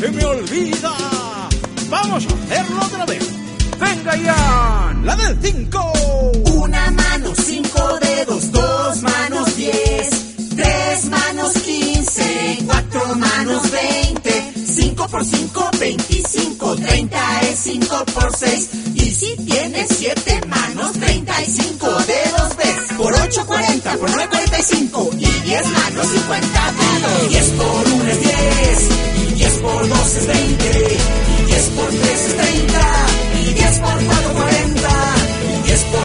se me olvida. Vamos a hacerlo otra vez. ¡Venga, Ian! ¡La del 5! Una mano, 5 dedos, 2 manos, 10, 3 manos, 15, 4 manos, 20, 5 por 5, 25, 30 es 5 por 6. Y si tienes 7 manos, 35 dedos ves. Por 8, 40, por 9, 45. Y 10 manos, 50 dedos. 10 por 1 es 10. Y 10 por 2 es 20. Y 10 por 3 es 30. Y 10 por 4,